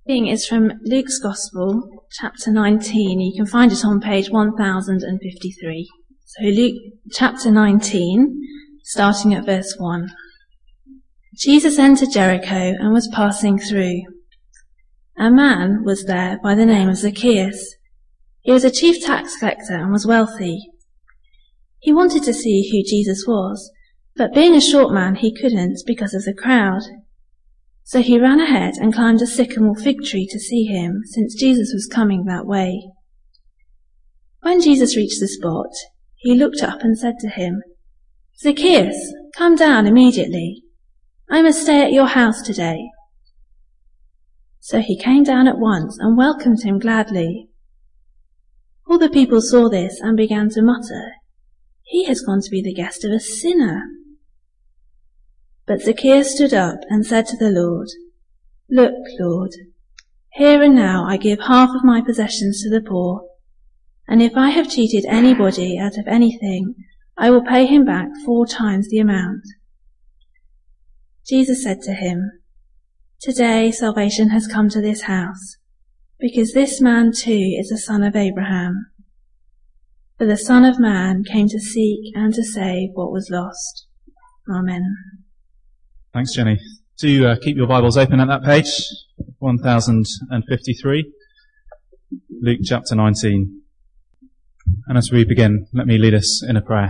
Reading is from Luke's Gospel, chapter 19. You can find it on page 1053. So Luke chapter 19, starting at verse 1. Jesus entered Jericho and was passing through. A man was there by the name of Zacchaeus. He was a chief tax collector and was wealthy. He wanted to see who Jesus was, but being a short man he couldn't because of the crowd. So he ran ahead and climbed a sycamore fig tree to see him, since Jesus was coming that way. When Jesus reached the spot, he looked up and said to him, "Zacchaeus, come down immediately. I must stay at your house today." So he came down at once and welcomed him gladly. All the people saw this and began to mutter, "He has gone to be the guest of a sinner." But Zacchaeus stood up and said to the Lord, "Look, Lord, here and now I give half of my possessions to the poor, and if I have cheated anybody out of anything, I will pay him back 4 times the amount." Jesus said to him, "Today salvation has come to this house, because this man too is a son of Abraham. For the Son of Man came to seek and to save what was lost." Amen. Thanks, Jenny. Do keep your Bibles open at that page, 1053, Luke chapter 19. And as we begin, let me lead us in a prayer.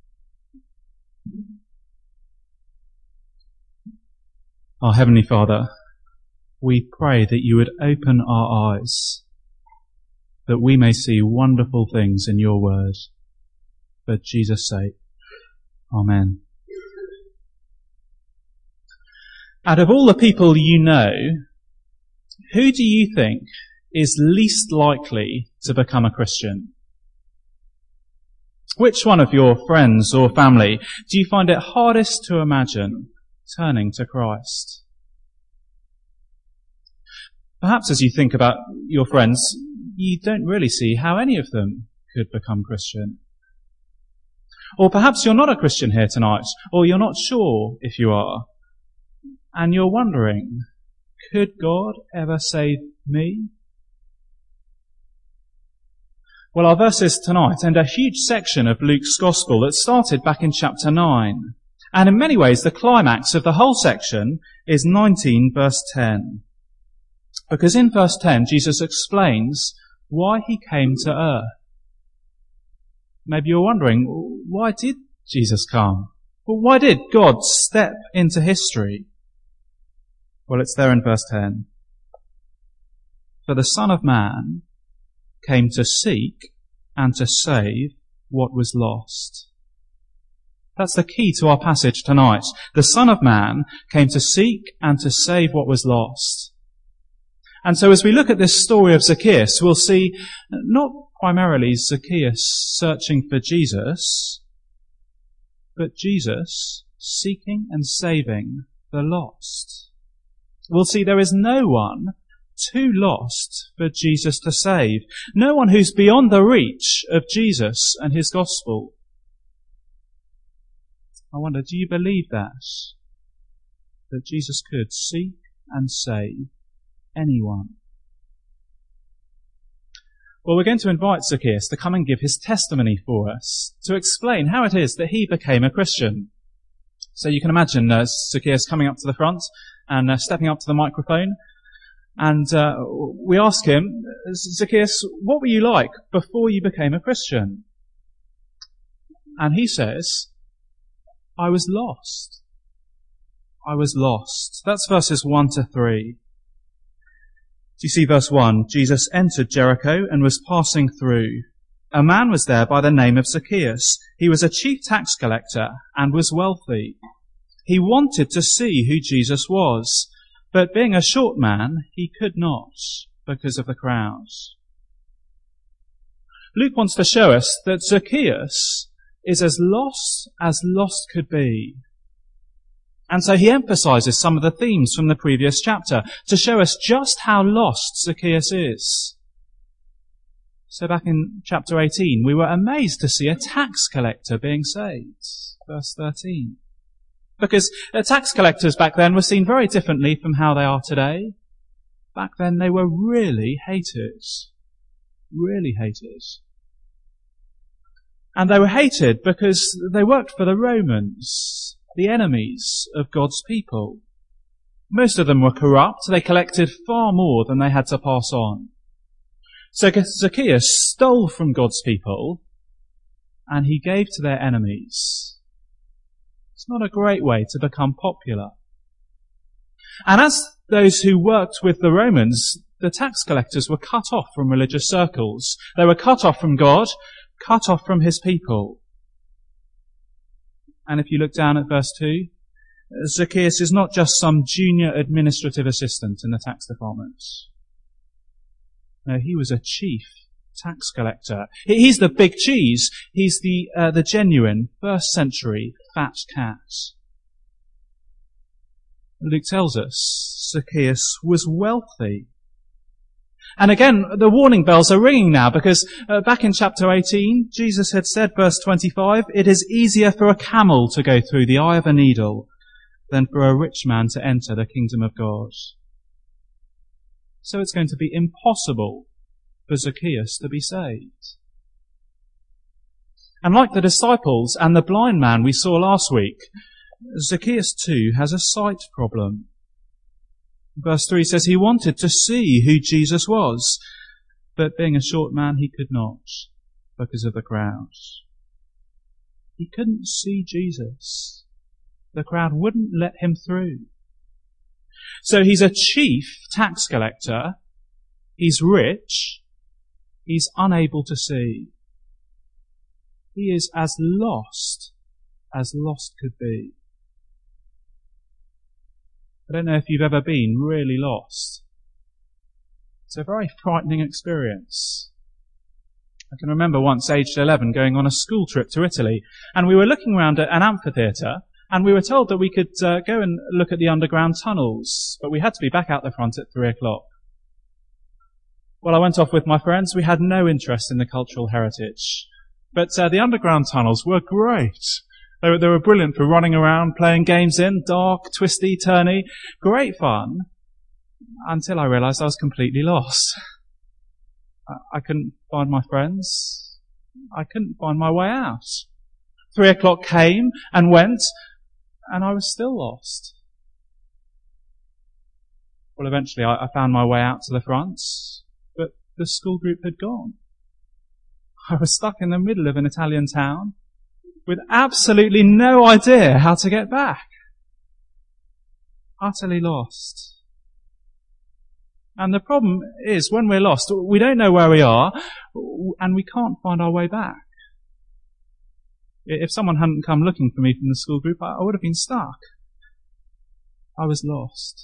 Our Heavenly Father, we pray that you would open our eyes, that we may see wonderful things in your word. For Jesus' sake. Amen. Out of all the people you know, who do you think is least likely to become a Christian? Which one of your friends or family do you find it hardest to imagine turning to Christ? Perhaps as you think about your friends, you don't really see how any of them could become Christian. Or perhaps you're not a Christian here tonight, or you're not sure if you are. And you're wondering, could God ever save me? Well, our verses tonight end a huge section of Luke's Gospel that started back in chapter 9. And in many ways, the climax of the whole section is 19 verse 10. Because in verse 10, Jesus explains why he came to earth. Maybe you're wondering, why did Jesus come? Well, why did God step into history? Well, it's there in verse 10. For the Son of Man came to seek and to save what was lost. That's the key to our passage tonight. The Son of Man came to seek and to save what was lost. And so as we look at this story of Zacchaeus, we'll see not primarily Zacchaeus searching for Jesus, but Jesus seeking and saving the lost. We'll see there is no one too lost for Jesus to save. No one who's beyond the reach of Jesus and his gospel. I wonder, do you believe that? That Jesus could seek and save anyone? Well, we're going to invite Zacchaeus to come and give his testimony for us, to explain how it is that he became a Christian. So you can imagine Zacchaeus coming up to the front and stepping up to the microphone. And we ask him, "Zacchaeus, what were you like before you became a Christian?" And he says, "I was lost. I was lost." That's verses 1 to 3. Do you see verse 1? Jesus entered Jericho and was passing through. A man was there by the name of Zacchaeus. He was a chief tax collector and was wealthy. He wanted to see who Jesus was, but being a short man, he could not because of the crowds. Luke wants to show us that Zacchaeus is as lost could be. And so he emphasizes some of the themes from the previous chapter to show us just how lost Zacchaeus is. So back in chapter 18, we were amazed to see a tax collector being saved. Verse 13. Because tax collectors back then were seen very differently from how they are today. back then they were really hated. Really hated. And they were hated because they worked for the Romans, the enemies of God's people. Most of them were corrupt. They collected far more than they had to pass on. So Zacchaeus stole from God's people and he gave to their enemies. It's not a great way to become popular. And as those who worked with the Romans, the tax collectors were cut off from religious circles. They were cut off from God, cut off from his people. And if you look down at verse 2, Zacchaeus is not just some junior administrative assistant in the tax department. No, he was a chief tax collector. He's the big cheese. He's the genuine first century fat cat. Luke tells us Zacchaeus was wealthy. And again, the warning bells are ringing now because back in chapter 18, Jesus had said, verse 25, it is easier for a camel to go through the eye of a needle than for a rich man to enter the kingdom of God. So it's going to be impossible for Zacchaeus to be saved. And like the disciples and the blind man we saw last week, Zacchaeus too has a sight problem. Verse 3 says he wanted to see who Jesus was, but being a short man he could not because of the crowd. He couldn't see Jesus. The crowd wouldn't let him through. So he's a chief tax collector. He's rich. He's unable to see. He is as lost could be. I don't know if you've ever been really lost. It's a very frightening experience. I can remember once, aged 11, going on a school trip to Italy, and we were looking around at an amphitheatre, and we were told that we could go and look at the underground tunnels, but we had to be back out the front at 3 o'clock. Well, I went off with my friends. We had no interest in the cultural heritage. But the underground tunnels were great. They were brilliant for running around, playing games in, dark, twisty, turny. Great fun, until I realised I was completely lost. I couldn't find my friends. I couldn't find my way out. 3 o'clock came and went, and I was still lost. Well, eventually I found my way out to the front, but the school group had gone. I was stuck in the middle of an Italian town with absolutely no idea how to get back. Utterly lost. And the problem is, when we're lost, we don't know where we are, and we can't find our way back. If someone hadn't come looking for me from the school group, I would have been stuck. I was lost.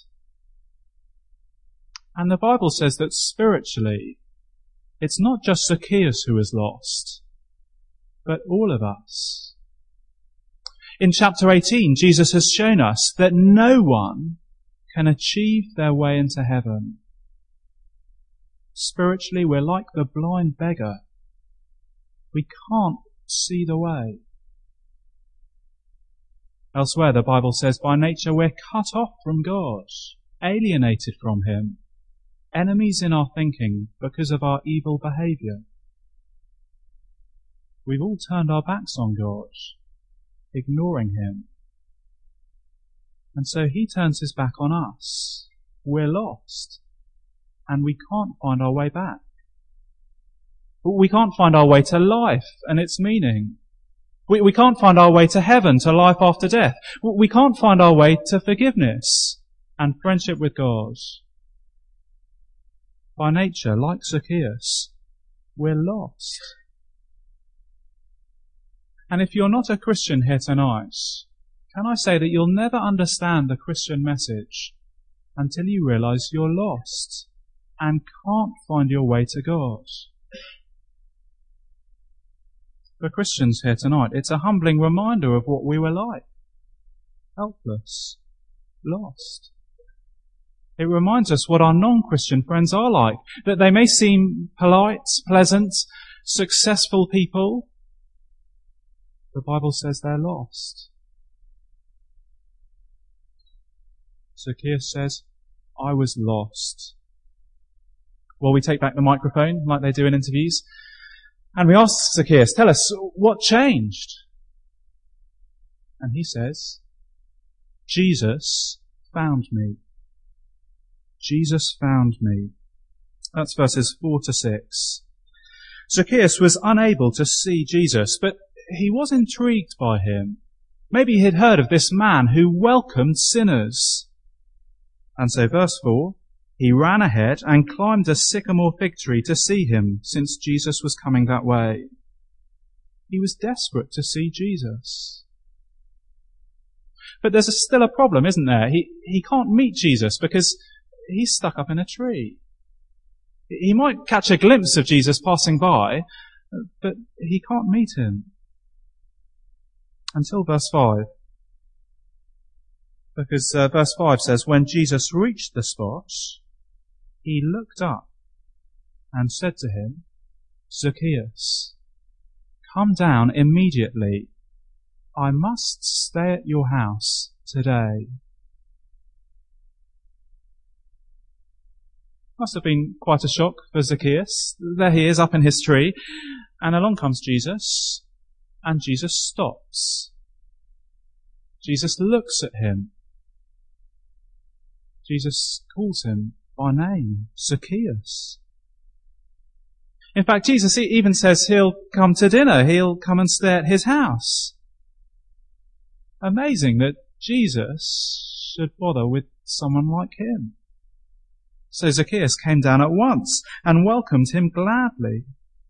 And the Bible says that spiritually, it's not just Zacchaeus who is lost, but all of us. In chapter 18, Jesus has shown us that no one can achieve their way into heaven. Spiritually, we're like the blind beggar. We can't see the way. Elsewhere, the Bible says, by nature we're cut off from God, alienated from him, enemies in our thinking because of our evil behaviour. We've all turned our backs on God, ignoring him. And so he turns his back on us. We're lost, and we can't find our way back. We can't find our way to life and its meaning. We can't find our way to heaven, to life after death. We can't find our way to forgiveness and friendship with God. By nature, like Zacchaeus, we're lost. And if you're not a Christian here tonight, can I say that you'll never understand the Christian message until you realise you're lost and can't find your way to God. For Christians here tonight, it's a humbling reminder of what we were like. Helpless. Lost. It reminds us what our non-Christian friends are like. That they may seem polite, pleasant, successful people. The Bible says they're lost. Zacchaeus says, I was lost while we take back the microphone, like they do in interviews. And we ask Zacchaeus, tell us, what changed? And he says, Jesus found me. Jesus found me. That's verses 4 to 6. Zacchaeus was unable to see Jesus, but he was intrigued by him. Maybe he'd heard of this man who welcomed sinners. And so verse 4, he ran ahead and climbed a sycamore fig tree to see him, since Jesus was coming that way. He was desperate to see Jesus. But there's still a problem, isn't there? He can't meet Jesus because he's stuck up in a tree. He might catch a glimpse of Jesus passing by, but he can't meet him. Until verse 5. Because verse 5 says, when Jesus reached the spot, he looked up and said to him, Zacchaeus, come down immediately. I must stay at your house today. Must have been quite a shock for Zacchaeus. There he is up in his tree, and along comes Jesus, and Jesus stops. Jesus looks at him. Jesus calls him by name, Zacchaeus. In fact, Jesus even says he'll come to dinner. He'll come and stay at his house. Amazing that Jesus should bother with someone like him. So Zacchaeus came down at once and welcomed him gladly.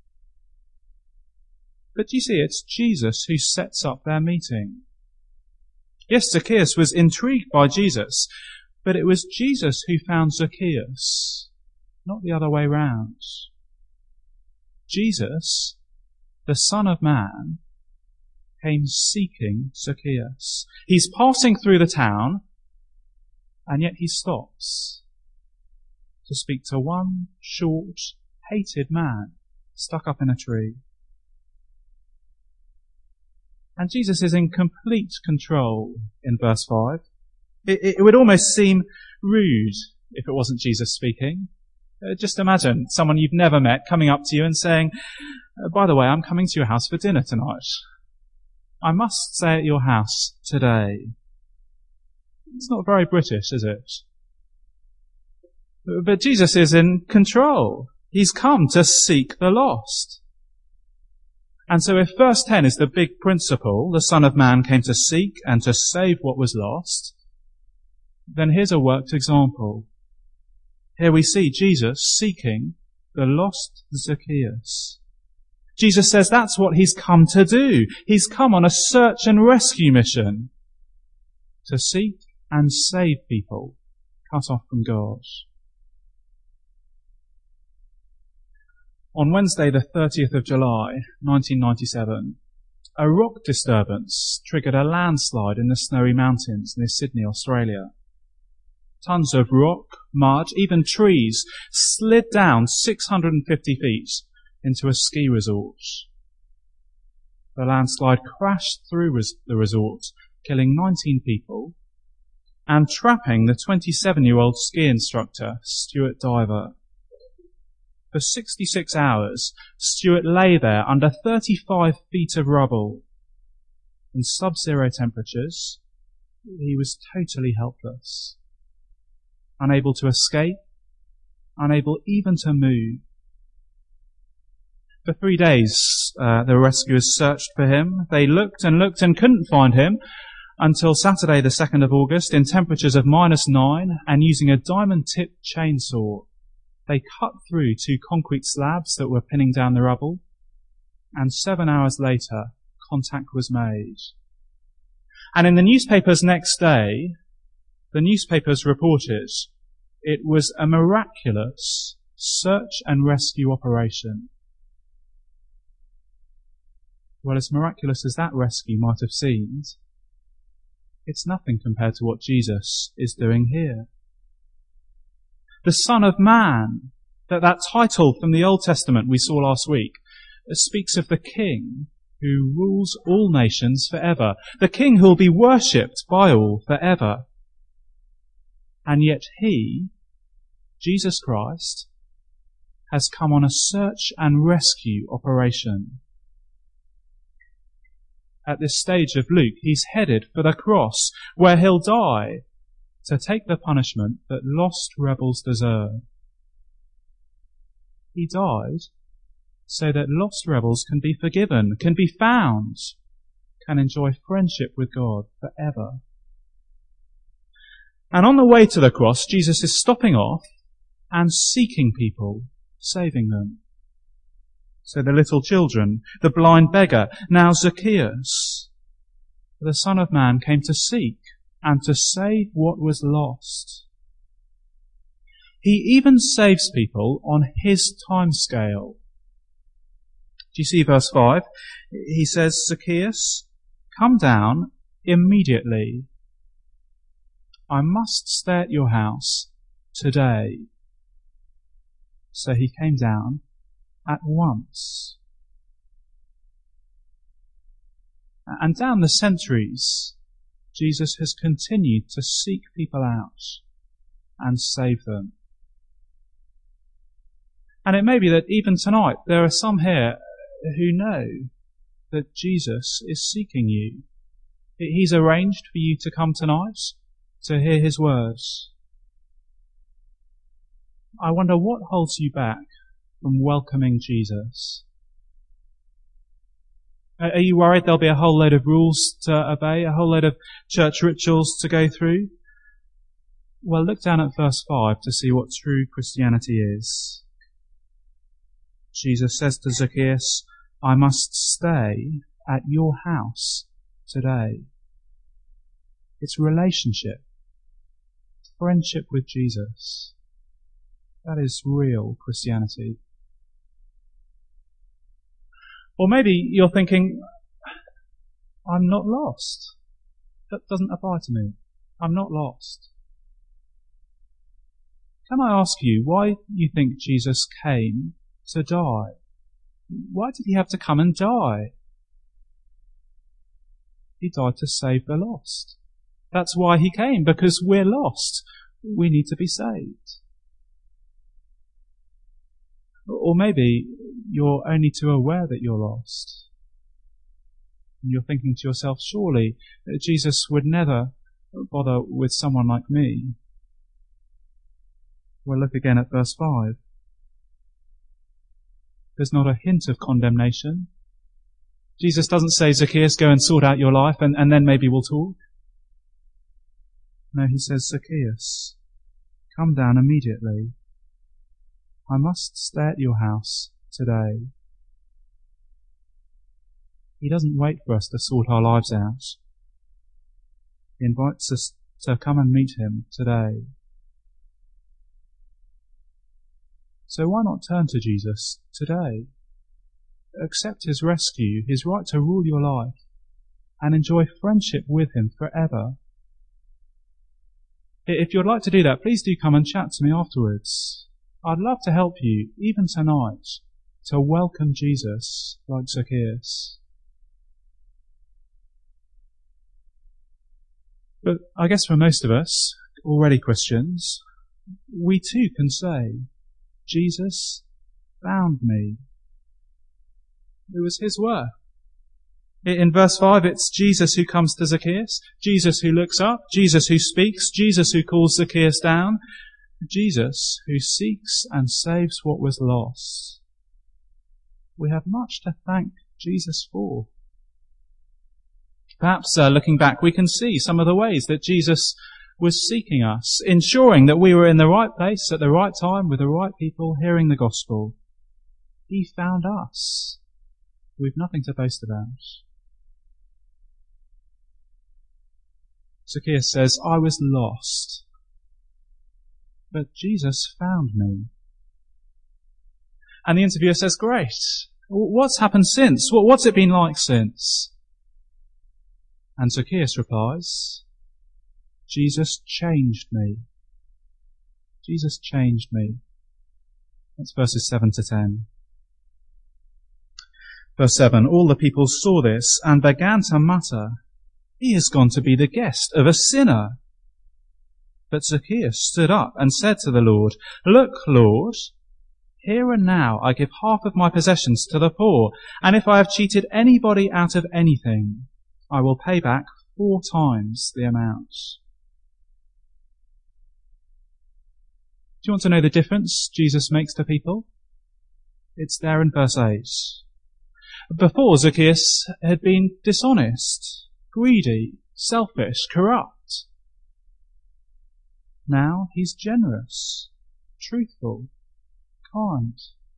But you see, it's Jesus who sets up their meeting. Yes, Zacchaeus was intrigued by Jesus, but it was Jesus who found Zacchaeus, not the other way round. Jesus, the Son of Man, came seeking Zacchaeus. He's passing through the town, and yet he stops to speak to one short, hated man stuck up in a tree. And Jesus is in complete control in verse 5. It would almost seem rude if it wasn't Jesus speaking. Just imagine someone you've never met coming up to you and saying, by the way, I'm coming to your house for dinner tonight. I must stay at your house today. It's not very British, is it? But Jesus is in control. He's come to seek the lost. And so if verse 10 is the big principle, the Son of Man came to seek and to save what was lost, then here's a worked example. Here we see Jesus seeking the lost Zacchaeus. Jesus says that's what he's come to do. He's come on a search and rescue mission to seek and save people cut off from God. On Wednesday, the 30th of July, 1997, a rock disturbance triggered a landslide in the Snowy Mountains near Sydney, Australia. Tons of rock, mud, even trees slid down 650 feet into a ski resort. The landslide crashed through the resort, killing 19 people and trapping the 27-year-old ski instructor, Stuart Diver. For 66 hours, Stuart lay there under 35 feet of rubble. In sub-zero temperatures, he was totally helpless. Unable to escape, unable even to move. For 3 days, the rescuers searched for him. They looked and looked and couldn't find him until Saturday the 2nd of August in temperatures of -9 and using a diamond-tipped chainsaw. They cut through 2 concrete slabs that were pinning down the rubble, and 7 hours later, contact was made. And in the newspapers next day, the newspapers reported it was a miraculous search and rescue operation. Well, as miraculous as that rescue might have seemed, it's nothing compared to what Jesus is doing here. The Son of Man, that title from the Old Testament we saw last week, speaks of the King who rules all nations forever, the King who will be worshipped by all forever. And yet he, Jesus Christ, has come on a search and rescue operation. At this stage of Luke, he's headed for the cross, where he'll die to take the punishment that lost rebels deserve. He died so that lost rebels can be forgiven, can be found, can enjoy friendship with God forever. And on the way to the cross, Jesus is stopping off and seeking people, saving them. So the little children, the blind beggar, now Zacchaeus. The Son of Man came to seek and to save what was lost. He even saves people on his timescale. Do you see verse 5? He says, Zacchaeus, come down immediately. I must stay at your house today. So he came down at once. And down the centuries, Jesus has continued to seek people out and save them. And it may be that even tonight there are some here who know that Jesus is seeking you. He's arranged for you to come tonight to hear his words. I wonder what holds you back from welcoming Jesus. Are you worried there'll be a whole load of rules to obey, a whole load of church rituals to go through? Well, look down at verse 5 to see what true Christianity is. Jesus says to Zacchaeus, I must stay at your house today. It's relationship, friendship with Jesus. That is real Christianity. Or maybe you're thinking, I'm not lost. That doesn't apply to me. I'm not lost. Can I ask you why you think Jesus came to die? Why did he have to come and die? He died to save the lost. That's why he came, because we're lost. We need to be saved. Or maybe you're only too aware that you're lost. And you're thinking to yourself, surely Jesus would never bother with someone like me. Well, look again at verse 5. There's not a hint of condemnation. Jesus doesn't say, Zacchaeus, go and sort out your life and then maybe we'll talk. No, he says, Zacchaeus, come down immediately. I must stay at your house today. He doesn't wait for us to sort our lives out. He invites us to come and meet him today. So why not turn to Jesus today? Accept his rescue, his right to rule your life, and enjoy friendship with him forever. If you'd like to do that, please do come and chat to me afterwards. I'd love to help you, even tonight, to welcome Jesus like Zacchaeus. But I guess for most of us, already Christians, we too can say, Jesus found me. It was his work. In verse 5, it's Jesus who comes to Zacchaeus, Jesus who looks up, Jesus who speaks, Jesus who calls Zacchaeus down, Jesus who seeks and saves what was lost. We have much to thank Jesus for. Perhaps looking back, we can see some of the ways that Jesus was seeking us, ensuring that we were in the right place at the right time with the right people hearing the gospel. He found us. We've nothing to boast about. Zacchaeus says, I was lost, but Jesus found me. And the interviewer says, great. What's happened since? What's it been like since? And Zacchaeus replies, Jesus changed me. Jesus changed me. That's verses 7 to 10. Verse 7, all the people saw this and began to mutter, he has gone to be the guest of a sinner. But Zacchaeus stood up and said to the Lord, look, Lord, here and now I give half of my possessions to the poor, and if I have cheated anybody out of anything, I will pay back 4 times the amount. Do you want to know the difference Jesus makes to people? It's there in verse 8. Before, Zacchaeus had been dishonest, greedy, selfish, corrupt. Now he's generous, truthful, kind.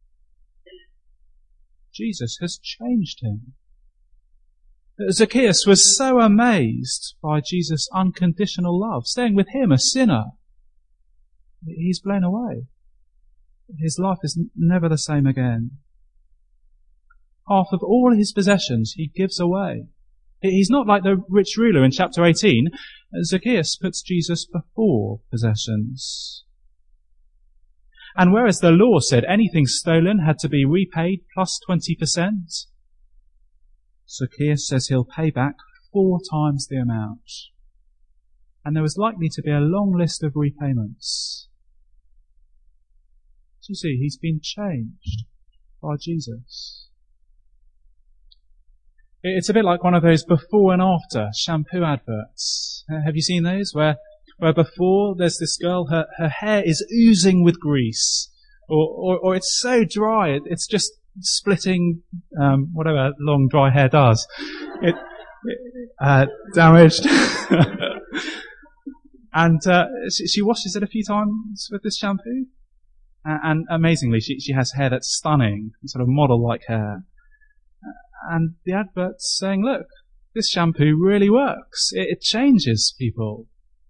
Jesus has changed him. Zacchaeus was so amazed by Jesus' unconditional love, staying with him, a sinner. He's blown away. His life is never the same again. Half of all his possessions he gives away. He's not like the rich ruler in chapter 18. Zacchaeus puts Jesus before possessions. And whereas the law said anything stolen had to be repaid plus 20%, Zacchaeus says he'll pay back 4 times the amount. And there was likely to be a long list of repayments. So you see, he's been changed by Jesus. It's a bit like one of those before and after shampoo adverts. Have you seen those? Where before there's this girl, her hair is oozing with grease, or it's so dry, it's just splitting, whatever long dry hair does. Damaged. And she washes it a few times with this shampoo. And amazingly, she has hair that's stunning, sort of model-like hair. And the advert's saying, look, this shampoo really works. It changes people.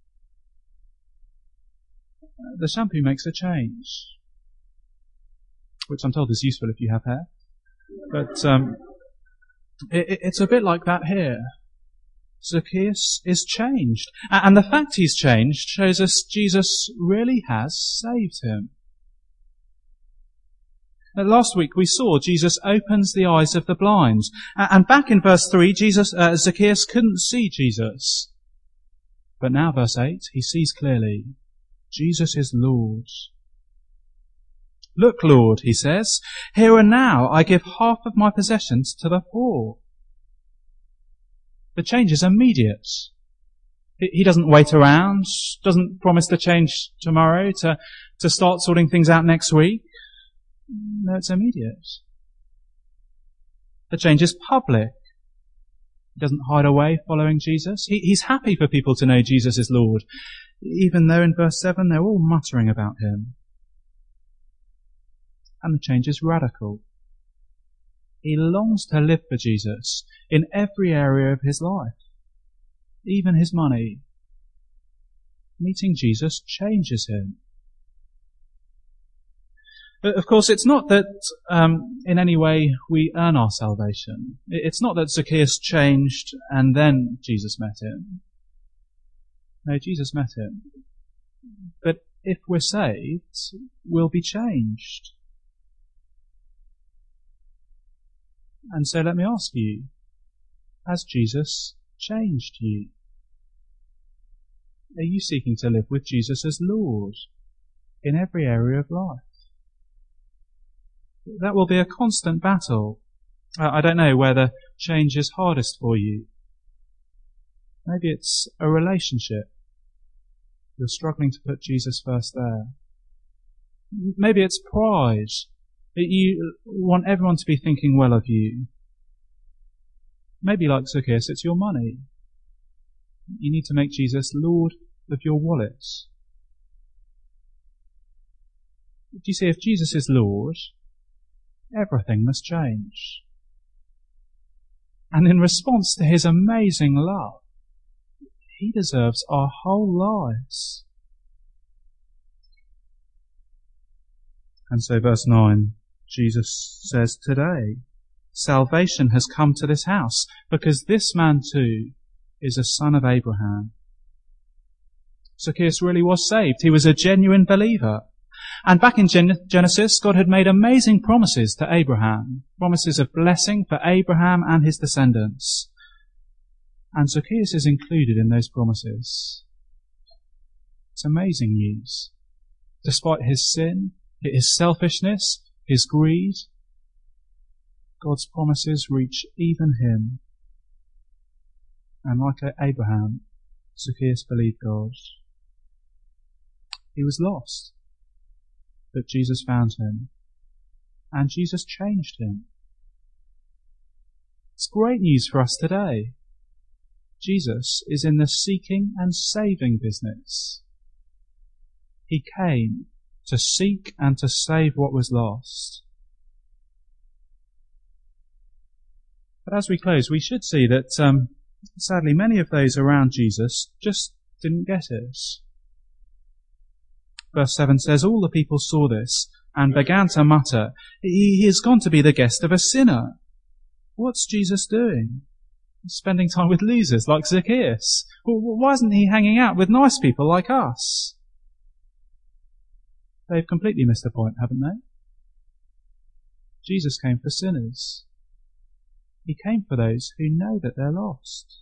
The shampoo makes a change, which I'm told is useful if you have hair. But it's a bit like that here. Zacchaeus is changed. And the fact he's changed shows us Jesus really has saved him. Last week we saw Jesus opens the eyes of the blind. And back in verse 3, Zacchaeus couldn't see Jesus. But now, verse 8, he sees clearly. Jesus is Lord. Look, Lord, he says, here and now I give half of my possessions to the poor. The change is immediate. He doesn't wait around, doesn't promise to change tomorrow, to start sorting things out next week. No, it's immediate. The change is public. He doesn't hide away following Jesus. He's happy for people to know Jesus is Lord, even though in verse 7 they're all muttering about him. And the change is radical. He longs to live for Jesus in every area of his life, even his money. Meeting Jesus changes him. But of course, it's not that in any way we earn our salvation. It's not that Zacchaeus changed and then Jesus met him. No, Jesus met him. But if we're saved, we'll be changed. And so let me ask you, has Jesus changed you? Are you seeking to live with Jesus as Lord in every area of life? That will be a constant battle. I don't know where the change is hardest for you. Maybe it's a relationship. You're struggling to put Jesus first there. Maybe it's pride. You want everyone to be thinking well of you. Maybe like Zacchaeus, it's your money. You need to make Jesus Lord of your wallet. Do you see, if Jesus is Lord, everything must change. And in response to his amazing love, he deserves our whole lives. And so verse 9, Jesus says, today, salvation has come to this house, because this man too is a son of Abraham. Zacchaeus really was saved. He was a genuine believer. And back in Genesis, God had made amazing promises to Abraham, promises of blessing for Abraham and his descendants. And Zacchaeus is included in those promises. It's amazing news. Despite his sin, his selfishness, his greed, God's promises reach even him. And like Abraham, Zacchaeus believed God. He was lost, but Jesus found him, and Jesus changed him. It's great news for us today. Jesus is in the seeking and saving business. He came to seek and to save what was lost. But as we close, we should see that, sadly, many of those around Jesus just didn't get it. Verse 7 says, all the people saw this and began to mutter, he has gone to be the guest of a sinner. What's Jesus doing? He's spending time with losers like Zacchaeus. Why isn't he hanging out with nice people like us? They've completely missed the point, haven't they? Jesus came for sinners. He came for those who know that they're lost.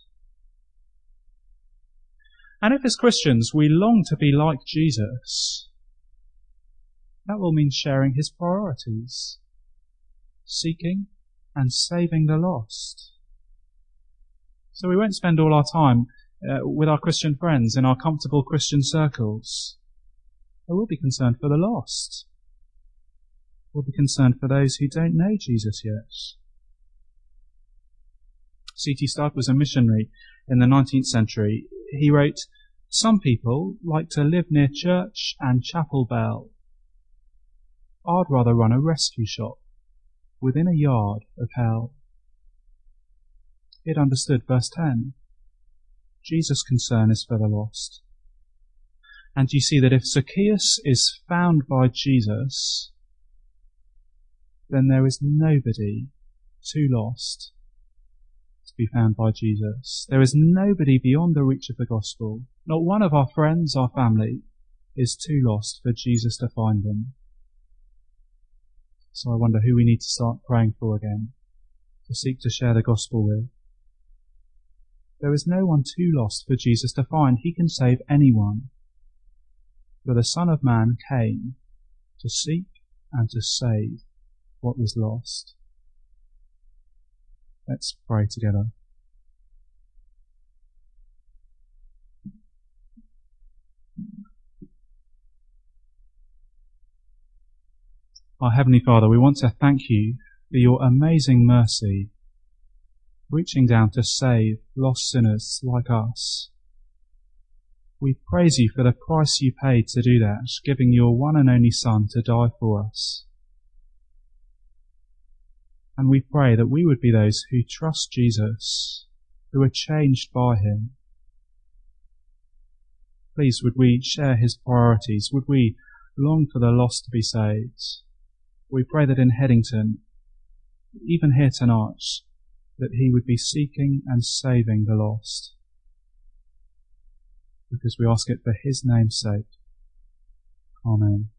And if as Christians we long to be like Jesus, that will mean sharing his priorities, seeking and saving the lost. So we won't spend all our time with our Christian friends in our comfortable Christian circles. But we'll be concerned for the lost. We'll be concerned for those who don't know Jesus yet. C.T. Studd was a missionary in the 19th century. He wrote, some people like to live near church and chapel bell. I'd rather run a rescue shop within a yard of hell. He'd understood verse 10. Jesus' concern is for the lost. And you see that if Zacchaeus is found by Jesus, then there is nobody too lost to be found by Jesus. There is nobody beyond the reach of the gospel. Not one of our friends, our family, is too lost for Jesus to find them. So I wonder who we need to start praying for again, to seek to share the gospel with. There is no one too lost for Jesus to find. He can save anyone. For the Son of Man came to seek and to save what was lost. Let's pray together. Our Heavenly Father, we want to thank you for your amazing mercy, reaching down to save lost sinners like us. We praise you for the price you paid to do that, giving your one and only Son to die for us. And we pray that we would be those who trust Jesus, who are changed by him. Please, would we share his priorities? Would we long for the lost to be saved? We pray that in Headington, even here tonight, that he would be seeking and saving the lost. Because we ask it for his name's sake. Amen.